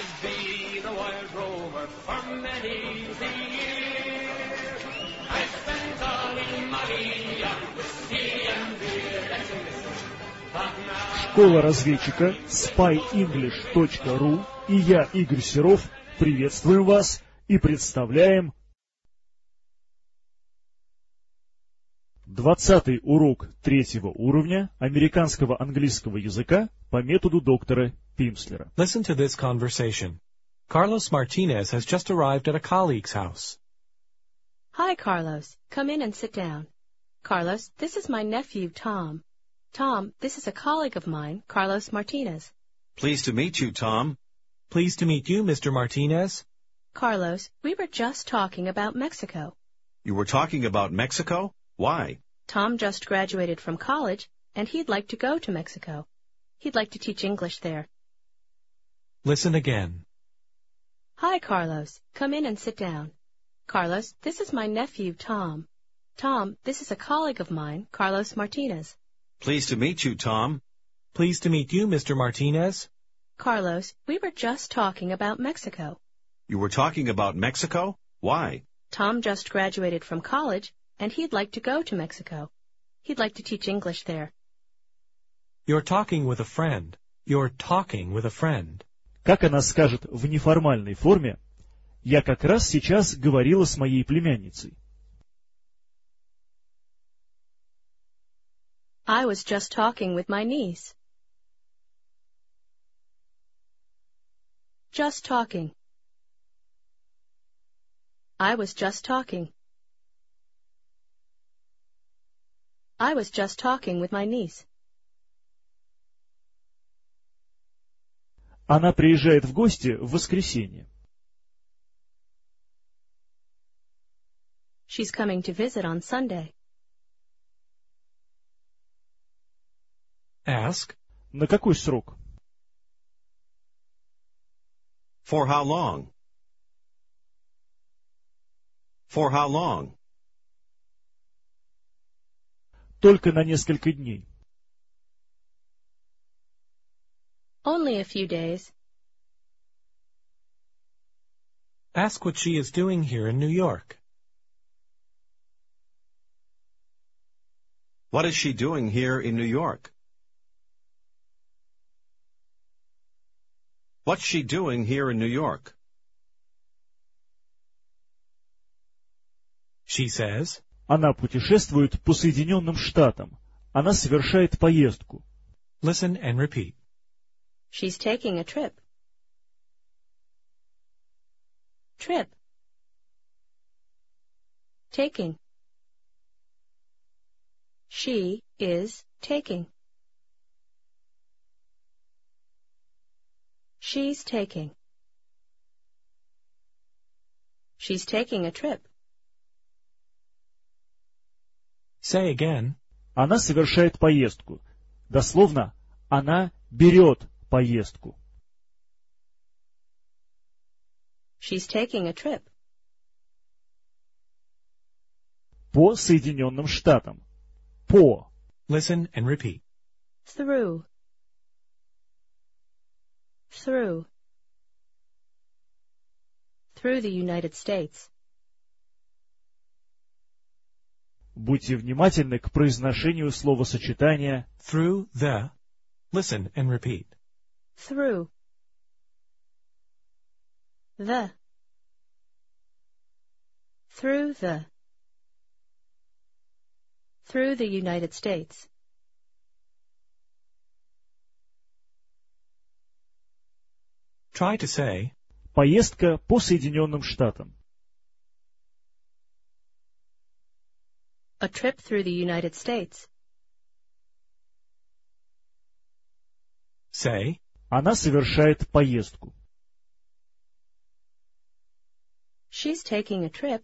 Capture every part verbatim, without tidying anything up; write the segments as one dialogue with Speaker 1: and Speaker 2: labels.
Speaker 1: I've been a wild rover for many the years. I've spent all in money on whiskey and beer. Let's listen.
Speaker 2: Школа разведчика спай инглиш точка ру и я, Игорь Серов, приветствуем вас и представляем двадцатый урок третьего уровня американского английского языка по методу доктора Пимслера.
Speaker 3: Listen to this conversation. Carlos Martinez has just arrived at a colleague's house.
Speaker 4: Hi, Carlos. Come in and sit down. Carlos, this is my nephew, Tom. Tom, this is a colleague of mine, Carlos Martinez.
Speaker 5: Pleased to meet you, Tom.
Speaker 3: Pleased to meet you, Mister Martinez.
Speaker 4: Carlos, we were just talking about Mexico.
Speaker 5: You were talking about Mexico? Why?
Speaker 4: Tom just graduated from college, and he'd like to go to Mexico. He'd like to teach English there.
Speaker 3: Listen again.
Speaker 4: Hi, Carlos. Come in and sit down. Carlos, this is my nephew, Tom. Tom, this is a colleague of mine, Carlos Martinez.
Speaker 5: Pleased to meet you, Tom.
Speaker 3: Pleased to meet you, Mister Martinez.
Speaker 4: Carlos, we were just talking about Mexico.
Speaker 5: You were talking about Mexico? Why?
Speaker 4: Tom just graduated from college, and he'd like to go to Mexico. He'd like to teach English there.
Speaker 3: You're talking with a friend. You're talking with a friend.
Speaker 2: Как она скажет в неформальной форме, я как раз сейчас говорила с моей племянницей.
Speaker 4: I was just talking with my niece. Just talking. I was just talking. I was just talking with my niece.
Speaker 2: Она приезжает в гости в воскресенье.
Speaker 4: She's coming to visit on Sunday.
Speaker 3: Ask.
Speaker 2: На какой срок?
Speaker 5: For how long? For how long?
Speaker 2: Только на несколько дней.
Speaker 4: Only a few days.
Speaker 3: Ask what she is doing here in New York.
Speaker 5: What is she doing here in New York? What's she doing here in New York?
Speaker 3: She says.
Speaker 2: Она путешествует по Соединенным Штатам. Она совершает поездку.
Speaker 3: Listen and repeat.
Speaker 4: She's taking a trip. Trip. Taking. She is taking. She's taking. She's taking a trip.
Speaker 3: Say again.
Speaker 2: Она совершает поездку. Дословно, она берет поездку.
Speaker 4: She's taking a trip.
Speaker 2: По Соединенным Штатам. По.
Speaker 3: Listen and repeat.
Speaker 4: Through. Through. Through the United States.
Speaker 2: Будьте внимательны к произношению словосочетания
Speaker 3: Through the. Listen and repeat.
Speaker 4: Through. The. Through the. Through the United States.
Speaker 3: Try to say.
Speaker 2: поездка по Соединенным Штатам.
Speaker 4: A trip through the United States.
Speaker 3: Say.
Speaker 2: Она совершает поездку.
Speaker 4: She's taking a trip.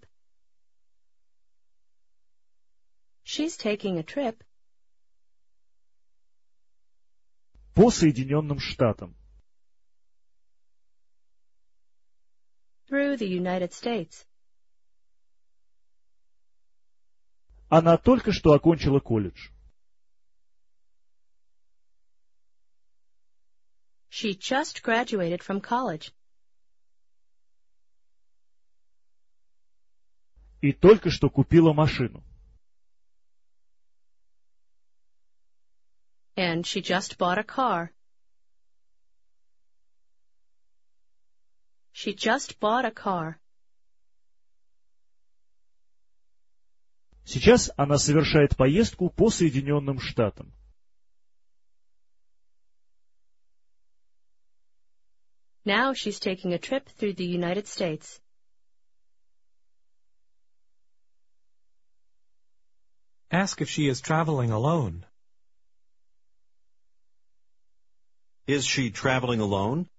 Speaker 4: She's taking a trip.
Speaker 2: По Соединенным Штатам.
Speaker 4: Through the United States.
Speaker 2: Она только что окончила колледж.
Speaker 4: She just graduated from college.
Speaker 2: И только что купила машину.
Speaker 4: And she just bought a car. She just bought a car.
Speaker 2: Сейчас она совершает поездку по Соединенным Штатам.
Speaker 4: Now she's taking a trip through the United States.
Speaker 3: Ask if she is traveling alone.
Speaker 5: Is she traveling alone?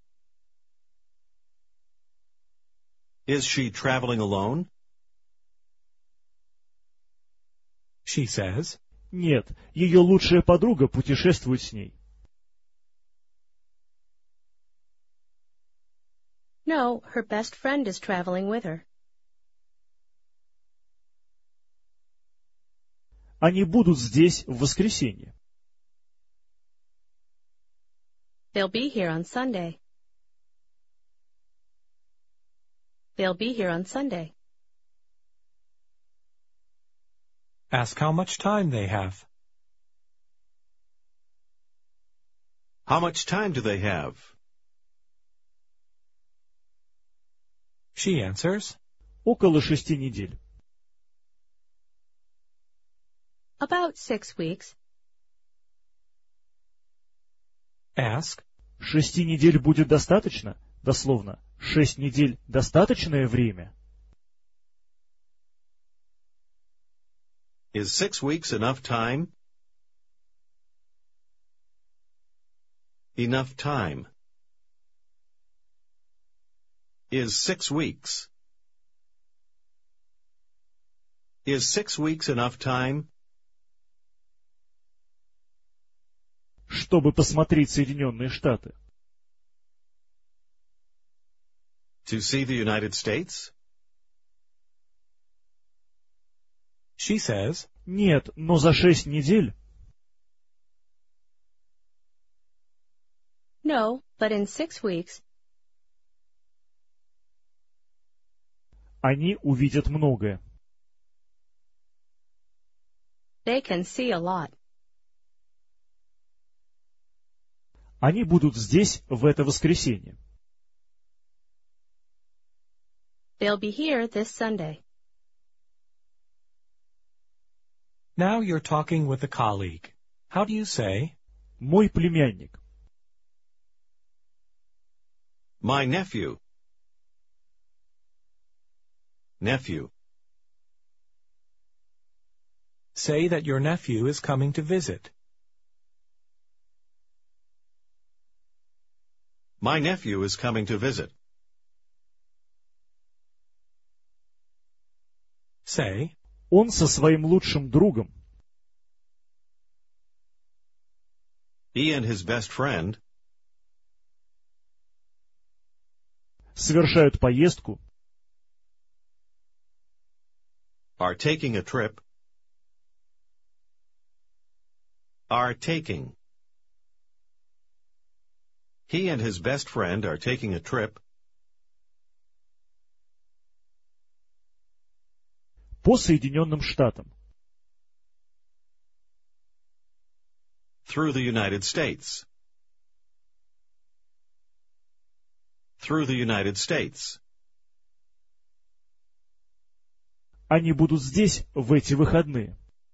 Speaker 5: Is she traveling alone?
Speaker 3: She says,
Speaker 2: Нет, ее лучшая подруга путешествует с ней.
Speaker 4: No, her best friend is traveling with her.
Speaker 2: Они будут здесь в воскресенье.
Speaker 4: They'll be here on Sunday. They'll be here on Sunday.
Speaker 3: ask how much time they have.
Speaker 5: How much time do they have?
Speaker 3: She answers,
Speaker 2: Около шести недель.
Speaker 4: About six weeks.
Speaker 3: ask,
Speaker 2: Шести недель будет достаточно? Дословно, шесть недель — достаточное время?
Speaker 5: Is six weeks enough time? Enough time. Is six weeks. Is six weeks enough time?
Speaker 2: Чтобы посмотреть Соединенные Штаты.
Speaker 5: To see the United States?
Speaker 3: she says,
Speaker 2: Нет, но за шесть недель.
Speaker 4: No, but in six weeks.
Speaker 2: Они увидят многое.
Speaker 4: They can see a lot.
Speaker 2: Они будут здесь в это воскресенье.
Speaker 4: They'll be here this Sunday.
Speaker 3: now you're talking with a colleague. How do you say,
Speaker 2: Мой племянник.
Speaker 5: My nephew. Nephew.
Speaker 3: say that your nephew is coming to visit.
Speaker 5: My nephew is coming to visit.
Speaker 3: Say,
Speaker 2: Он со своим лучшим другом.
Speaker 5: He and his best friend
Speaker 2: Совершают поездку.
Speaker 5: are taking a trip. Are taking. He and his best friend are taking a trip
Speaker 2: По Соединенным Штатам.
Speaker 5: through the United States. Through the United States.
Speaker 2: Они будут здесь в эти выходные.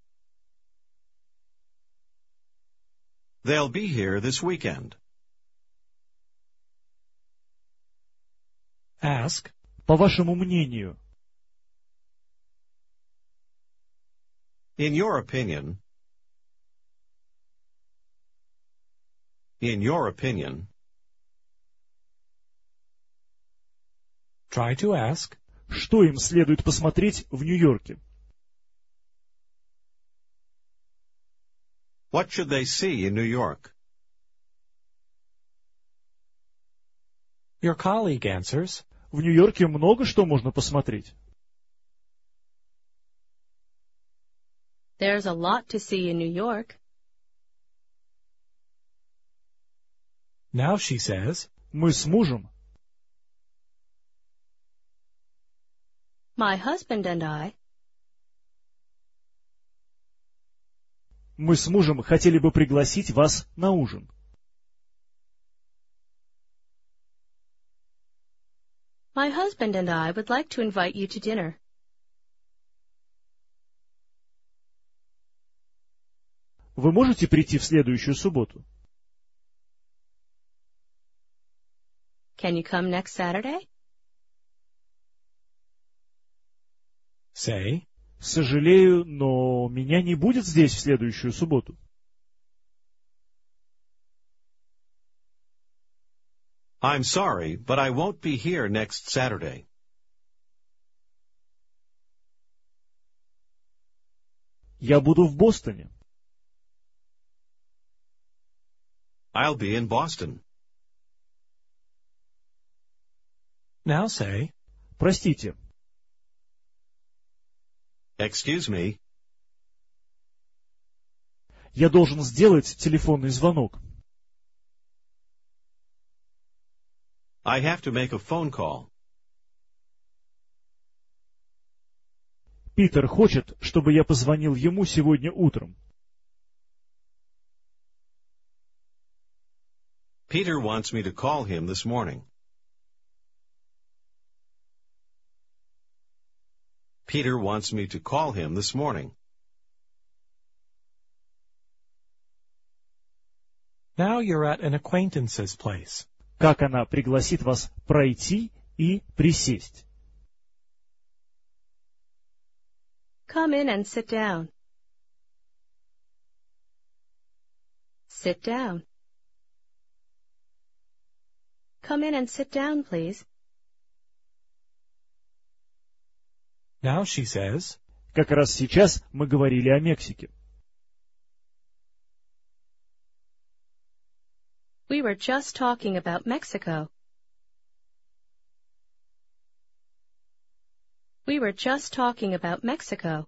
Speaker 5: They'll be here this weekend.
Speaker 3: ask,
Speaker 2: По вашему мнению,
Speaker 5: In your opinion. In your opinion.
Speaker 3: try to ask,
Speaker 2: что им следует посмотреть в Нью-Йорке?
Speaker 5: What should they see in New York?
Speaker 3: your colleague answers,
Speaker 2: В Нью-Йорке много что можно посмотреть.
Speaker 4: There's a lot to see in New York.
Speaker 3: now she says,
Speaker 2: Мы с мужем
Speaker 4: My husband and I
Speaker 2: Мы с мужем хотели бы пригласить вас на ужин.
Speaker 4: My husband and I would like to invite you to dinner.
Speaker 2: Вы можете прийти в следующую субботу?
Speaker 4: Can you come next Saturday?
Speaker 3: Say,
Speaker 2: Сожалею, но меня не будет здесь в следующую субботу.
Speaker 5: I'm sorry, but I won't be here next Saturday.
Speaker 2: Я буду в Бостоне.
Speaker 5: I'll be in Boston.
Speaker 3: now say,
Speaker 2: Простите,
Speaker 5: Excuse me,
Speaker 2: я должен сделать телефонный звонок.
Speaker 5: I have to make a phone call.
Speaker 2: Питер хочет, чтобы я позвонил ему сегодня утром.
Speaker 5: Peter wants me to call him this morning. Peter wants me to call him this morning.
Speaker 3: now you're at an acquaintance's place.
Speaker 2: Как она пригласит вас пройти и присесть?
Speaker 4: Come in and sit down. Sit down. Come in and sit down, please.
Speaker 3: Now she says,
Speaker 2: Как раз сейчас мы говорили о Мексике.
Speaker 4: We were just talking about Mexico. We were just talking about Mexico.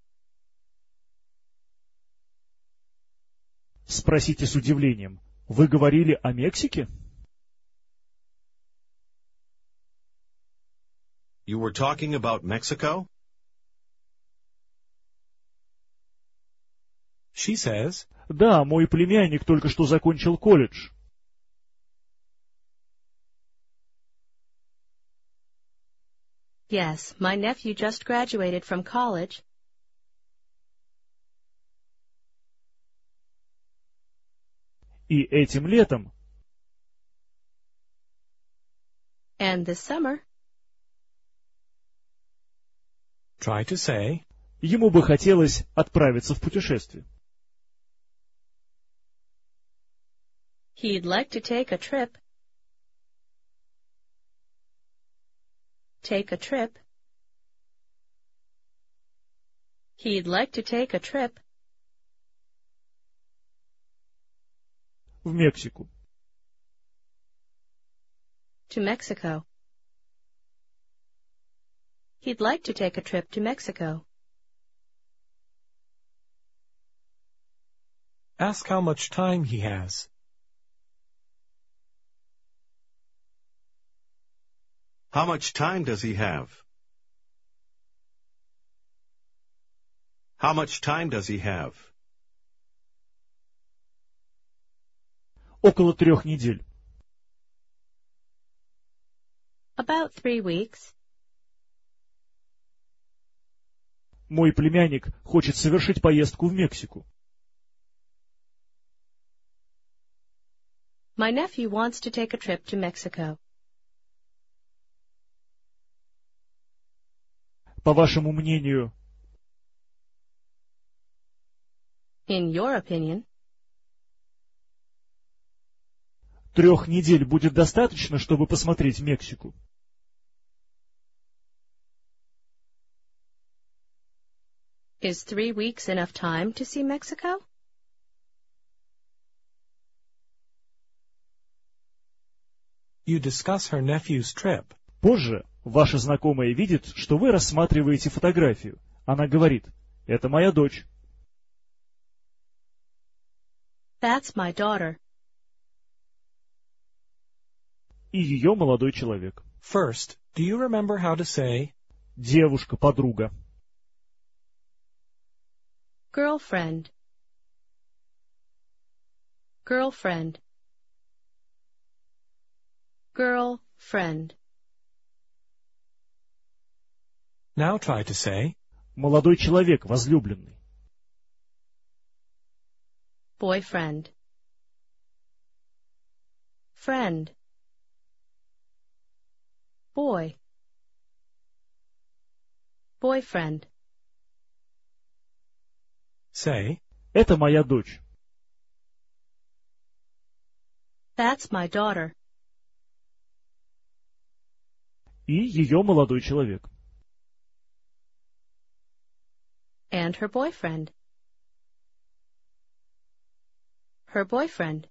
Speaker 2: Спросите с удивлением. Вы говорили о Мексике?
Speaker 5: You were talking about Mexico?
Speaker 3: she says,
Speaker 2: Да, мой племянник только что закончил колледж.
Speaker 4: Yes, my nephew just graduated from college.
Speaker 2: И этим летом
Speaker 4: And this summer,
Speaker 3: try to say,
Speaker 2: ему бы хотелось отправиться в путешествие.
Speaker 4: he'd like to take a trip. Take a trip. He'd like to take a trip.
Speaker 2: В Мексику.
Speaker 4: To Mexico. He'd like to take a trip to Mexico.
Speaker 3: ask how much time he has.
Speaker 5: How much time does he have? How much time does he have?
Speaker 2: Около трех недель.
Speaker 4: About three weeks.
Speaker 2: Мой племянник хочет совершить поездку в Мексику.
Speaker 4: My nephew wants to take a trip to Mexico.
Speaker 2: По вашему мнению,
Speaker 4: In your opinion,
Speaker 2: трех недель будет достаточно, чтобы посмотреть Мексику?
Speaker 4: is three weeks enough time to see Mexico?
Speaker 3: You discuss her nephew's trip.
Speaker 2: Позже ваша знакомая видит, что вы рассматриваете фотографию. Она говорит: «Это моя дочь».
Speaker 4: That's my daughter.
Speaker 2: И ее молодой человек.
Speaker 3: First, do you remember how to say,
Speaker 2: Девушка, подруга.
Speaker 4: Girlfriend. Girlfriend. Girlfriend.
Speaker 3: Now try to say,
Speaker 2: молодой человек, возлюбленный.
Speaker 4: Boyfriend. Friend. Boy. Boyfriend.
Speaker 3: say,
Speaker 2: Это моя дочь.
Speaker 4: That's my daughter.
Speaker 2: И ее молодой человек.
Speaker 4: And her boyfriend. Her boyfriend.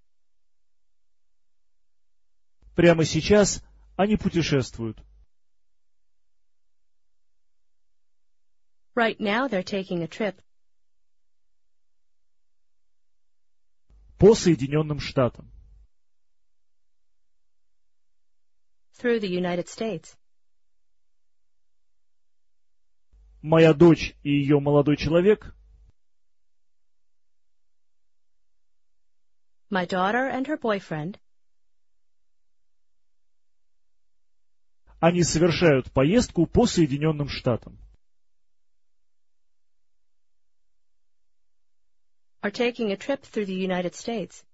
Speaker 2: Прямо сейчас они путешествуют.
Speaker 4: Right now they're taking a trip.
Speaker 2: По Соединенным Штатам.
Speaker 4: Through the United States.
Speaker 2: Моя дочь и ее молодой человек.
Speaker 4: My daughter and her boyfriend.
Speaker 2: Они совершают поездку по Соединенным Штатам.
Speaker 4: Are taking a trip through the United States.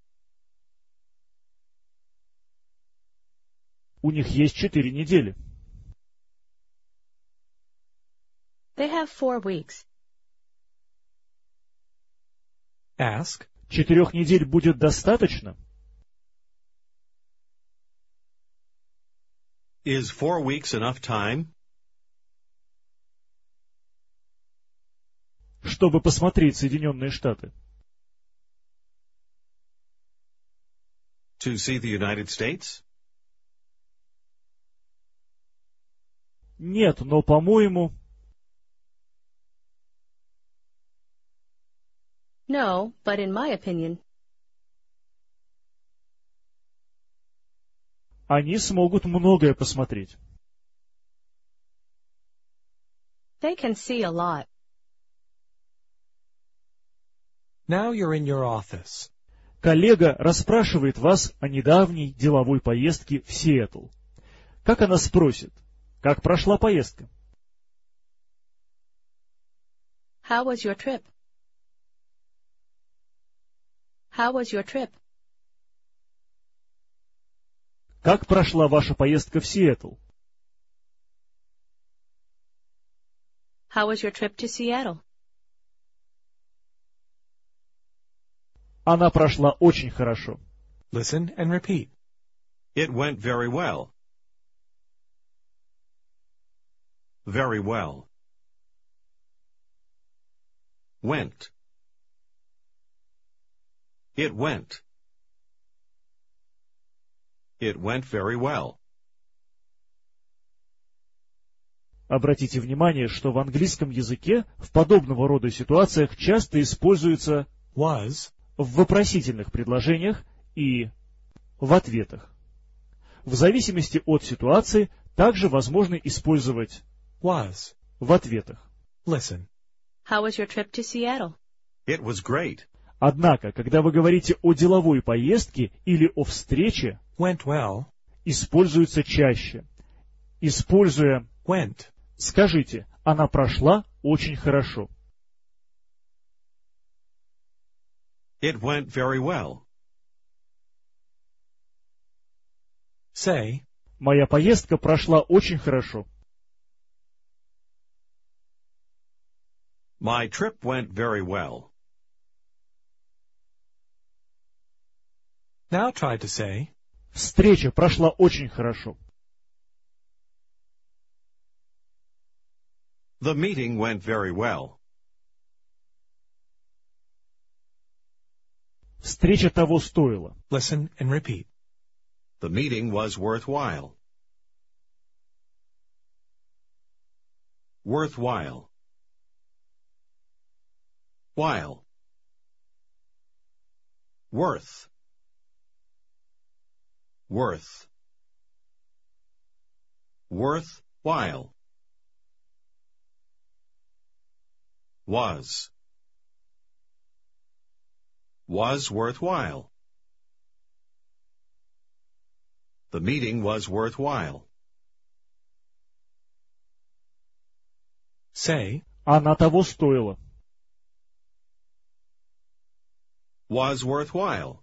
Speaker 2: У них есть четыре недели.
Speaker 4: They have four weeks.
Speaker 3: ask,
Speaker 2: Четырех недель будет достаточно?
Speaker 5: Is four weeks enough time?
Speaker 2: Чтобы посмотреть Соединенные Штаты.
Speaker 5: To see the United States?
Speaker 2: Нет, но, по-моему,
Speaker 4: No, but in my opinion,
Speaker 2: они смогут многое посмотреть.
Speaker 4: they can see a lot.
Speaker 3: now you're in your office.
Speaker 2: Коллега расспрашивает вас о недавней деловой поездке в Сиэтл. Как она спросит? Как прошла поездка?
Speaker 4: How was your trip? How was your trip?
Speaker 2: Как прошла ваша поездка в Сиэтл?
Speaker 4: How was your trip to Seattle?
Speaker 2: Она прошла очень хорошо.
Speaker 3: Listen and repeat.
Speaker 5: It went very well. Very well. Went. It went. It went very well.
Speaker 2: Обратите внимание, что в английском языке в подобного рода ситуациях часто используется
Speaker 3: Was,
Speaker 2: в вопросительных предложениях и в ответах. В зависимости от ситуации также возможно использовать
Speaker 3: was.
Speaker 2: в ответах.
Speaker 3: Listen.
Speaker 4: How was your trip to Seattle?
Speaker 5: It was great.
Speaker 2: Однако, когда вы говорите о деловой поездке или о встрече,
Speaker 3: Went well.
Speaker 2: используется чаще. Используя
Speaker 3: Went.
Speaker 2: «скажите, она прошла очень хорошо».
Speaker 5: It went very well.
Speaker 3: Say,
Speaker 2: Моя поездка прошла очень хорошо.
Speaker 5: My trip went very well.
Speaker 3: now try to say,
Speaker 2: Встреча прошла очень хорошо.
Speaker 5: The meeting went very well.
Speaker 2: Встреча того стоила.
Speaker 3: listen and repeat.
Speaker 5: The meeting was worthwhile. Worthwhile. While. Worth. Worth. Worthwhile. Was. Was worthwhile. The meeting was worthwhile.
Speaker 3: Say,
Speaker 2: Она того стоила.
Speaker 5: Was worthwhile.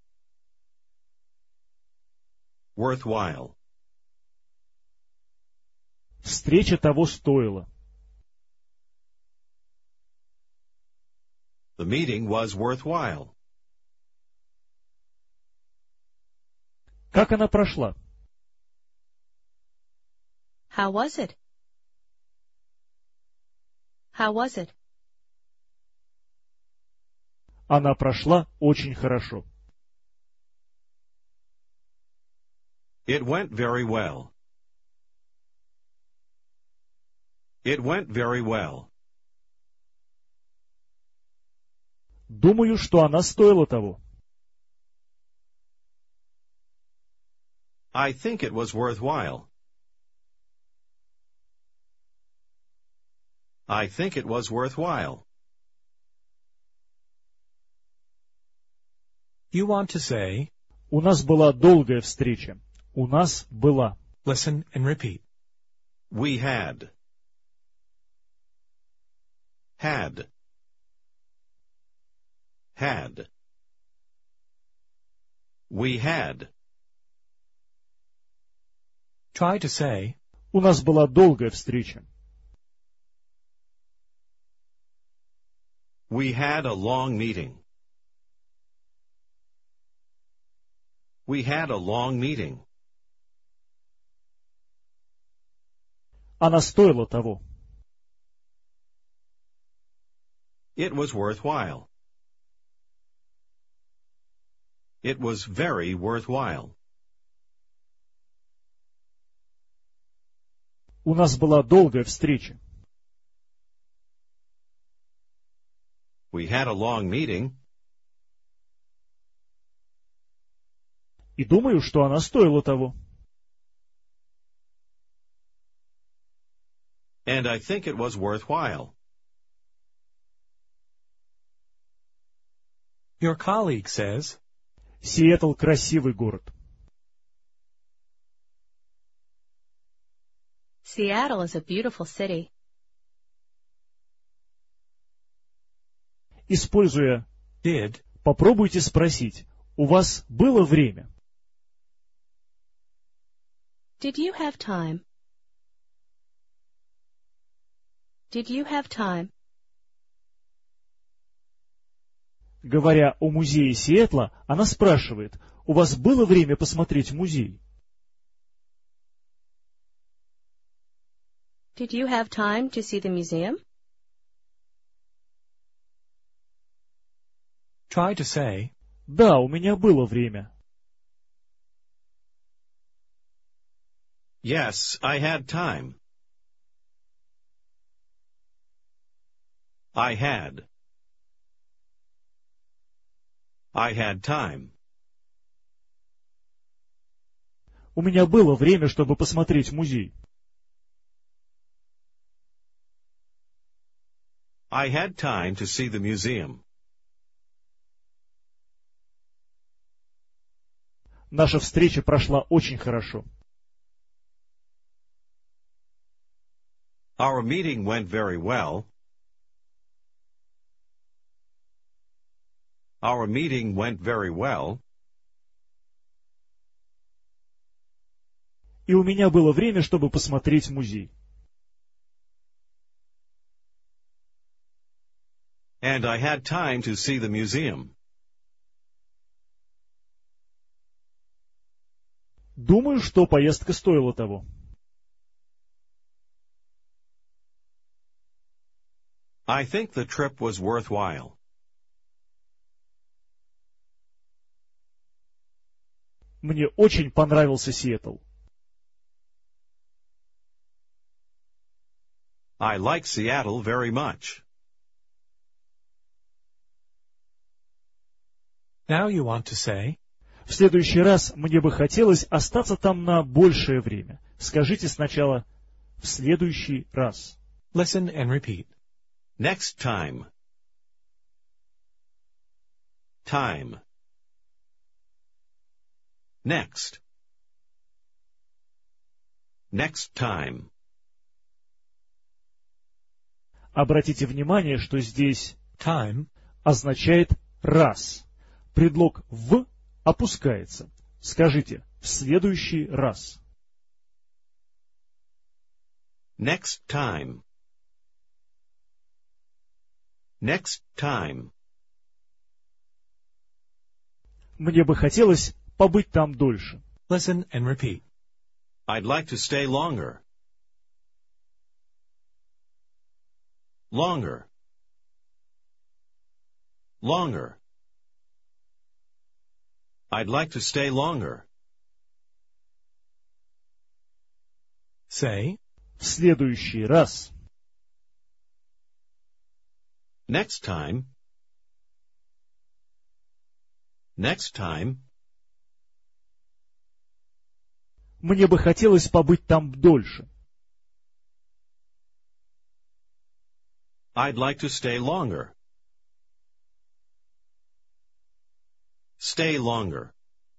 Speaker 5: Worthwhile.
Speaker 2: Встреча того стоила.
Speaker 5: The meeting was worthwhile.
Speaker 2: Как она прошла?
Speaker 4: How was it? How was it?
Speaker 2: Она прошла очень хорошо.
Speaker 5: It went very well. It went very well.
Speaker 2: Думаю, что она стоила того.
Speaker 5: I think it was worthwhile. I think it was worthwhile.
Speaker 3: you want to say,
Speaker 2: У нас была долгая встреча. У нас была.
Speaker 3: listen and repeat.
Speaker 5: We had. Had. Had. We had.
Speaker 3: Try to say,
Speaker 2: У нас была долгая встреча.
Speaker 5: We had a long meeting. We had a long meeting.
Speaker 2: Она стоила того.
Speaker 5: It was worthwhile. It was very worthwhile.
Speaker 2: У нас была долгая встреча.
Speaker 5: We had a long meeting.
Speaker 2: И думаю, что она стоила того.
Speaker 5: And I think it was worthwhile.
Speaker 3: your colleague says,
Speaker 2: Сиэтл красивый город.
Speaker 4: Seattle is a beautiful city.
Speaker 2: Используя
Speaker 3: did,
Speaker 2: попробуйте спросить. У вас было время?
Speaker 4: Did you have time? Did you have time?
Speaker 2: Говоря о музее Сиэтла, она спрашивает, у вас было время посмотреть музей?
Speaker 4: Did you have time to see the museum?
Speaker 3: try to say,
Speaker 2: Да, у меня было время.
Speaker 5: Yes, I had time. I had. I had time.
Speaker 2: У меня было время, чтобы посмотреть музей.
Speaker 5: I had time to see the museum.
Speaker 2: Наша встреча прошла очень хорошо.
Speaker 5: Our meeting went very well. Our meeting went very well.
Speaker 2: И у меня было время, чтобы посмотреть музей.
Speaker 5: And I had time to see the museum.
Speaker 2: Думаю, что поездка стоила того.
Speaker 5: I think the trip was worthwhile.
Speaker 2: Мне очень понравился Сиэтл.
Speaker 5: I like Seattle very much.
Speaker 3: now you want to say,
Speaker 2: В следующий раз мне бы хотелось остаться там на большее время. Скажите сначала «в следующий раз».
Speaker 3: listen and repeat.
Speaker 5: Next time. time. Next. Next time.
Speaker 2: Обратите внимание, что здесь
Speaker 3: Time
Speaker 2: означает «раз». Предлог «в» опускается. Скажите «в следующий раз».
Speaker 5: Next time. Next time.
Speaker 2: Мне бы хотелось побыть там дольше.
Speaker 3: Listen and repeat.
Speaker 5: I'd like to stay longer. Longer. Longer. I'd like to stay longer.
Speaker 3: Say,
Speaker 2: В следующий раз.
Speaker 5: Next time. Next time.
Speaker 2: Мне бы хотелось побыть там дольше.
Speaker 5: I'd like to stay longer. Stay longer.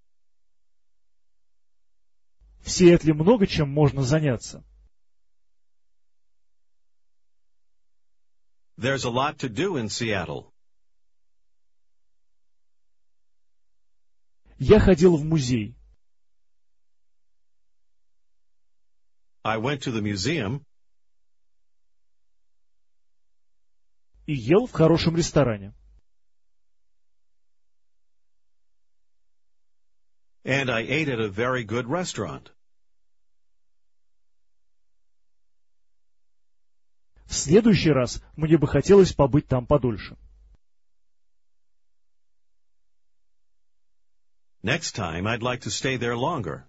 Speaker 2: В Сиэтле много чем можно заняться.
Speaker 5: There's a lot to do in Seattle.
Speaker 2: Я ходил в музей.
Speaker 5: I went to the museum
Speaker 2: И ел в хорошем ресторане.
Speaker 5: and I ate at a very good restaurant.
Speaker 2: В следующий раз мне бы хотелось побыть там подольше.
Speaker 5: Next time, I'd like to stay there longer.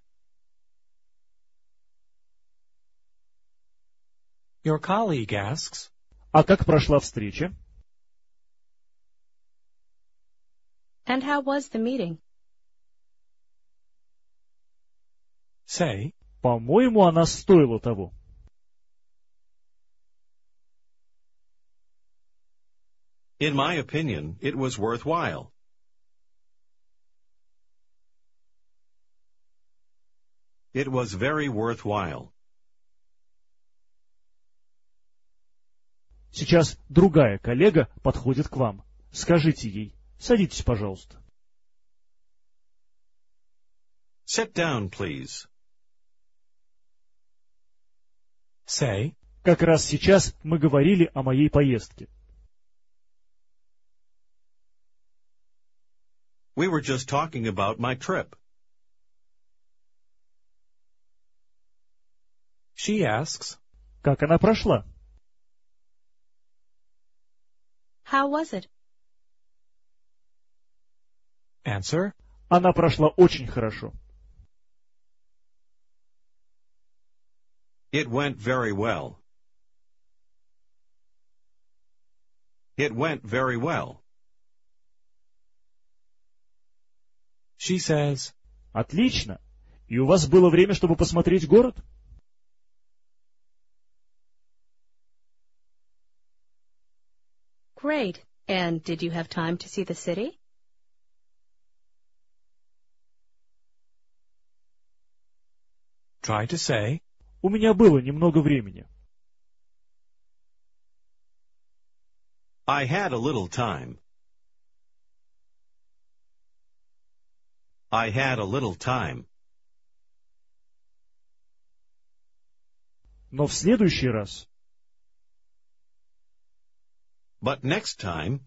Speaker 3: your colleague asks,
Speaker 2: А как прошла встреча?
Speaker 4: And how was the meeting?
Speaker 3: say,
Speaker 2: По-моему, она стоила того.
Speaker 5: In my opinion, it was worthwhile. It was very worthwhile.
Speaker 2: Сейчас другая коллега подходит к вам. Скажите ей: садитесь, пожалуйста.
Speaker 5: Sit down, please.
Speaker 3: say,
Speaker 2: Как раз сейчас мы говорили о моей поездке.
Speaker 5: We were just talking about my trip.
Speaker 3: she asks,
Speaker 2: Как она прошла?
Speaker 4: How was it?
Speaker 3: answer,
Speaker 2: Она прошла очень хорошо.
Speaker 5: It went very well. It went very well.
Speaker 3: she says,
Speaker 2: Отлично. И у вас было время, чтобы посмотреть город?
Speaker 4: Great. And did you have time to see the city?
Speaker 3: try to say,
Speaker 2: У меня было немного времени.
Speaker 5: I had a little time. I had a little time.
Speaker 2: Но в следующий раз
Speaker 5: But next time,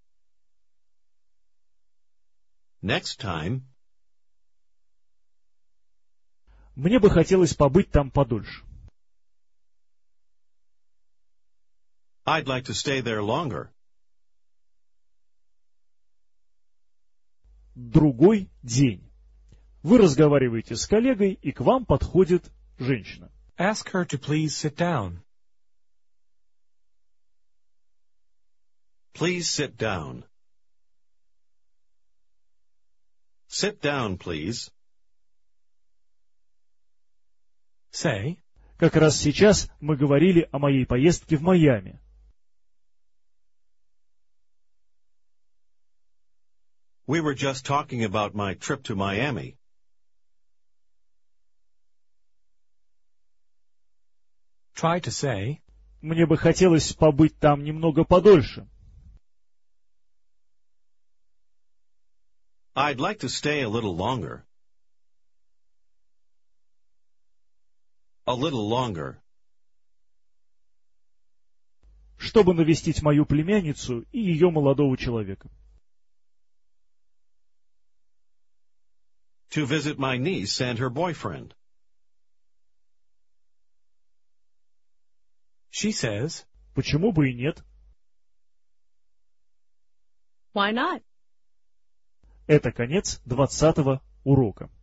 Speaker 5: next time,
Speaker 2: мне бы хотелось побыть там подольше.
Speaker 5: I'd like to stay there longer.
Speaker 2: Другой день. Вы разговариваете с коллегой, и к вам подходит женщина.
Speaker 3: ask her to please sit down.
Speaker 5: Please sit down. Sit down, please.
Speaker 3: say,
Speaker 2: Как раз сейчас мы говорили о моей поездке в Майами.
Speaker 5: We were just talking about my trip to Miami.
Speaker 3: Try to say,
Speaker 2: Мне бы хотелось побыть там немного подольше.
Speaker 5: I'd like to stay a little longer. A little longer.
Speaker 2: Чтобы навестить мою племянницу и ее молодого человека.
Speaker 5: To visit my niece and her boyfriend.
Speaker 3: she says,
Speaker 2: Почему бы и нет?
Speaker 4: Why not?
Speaker 2: Это конец двадцатого урока.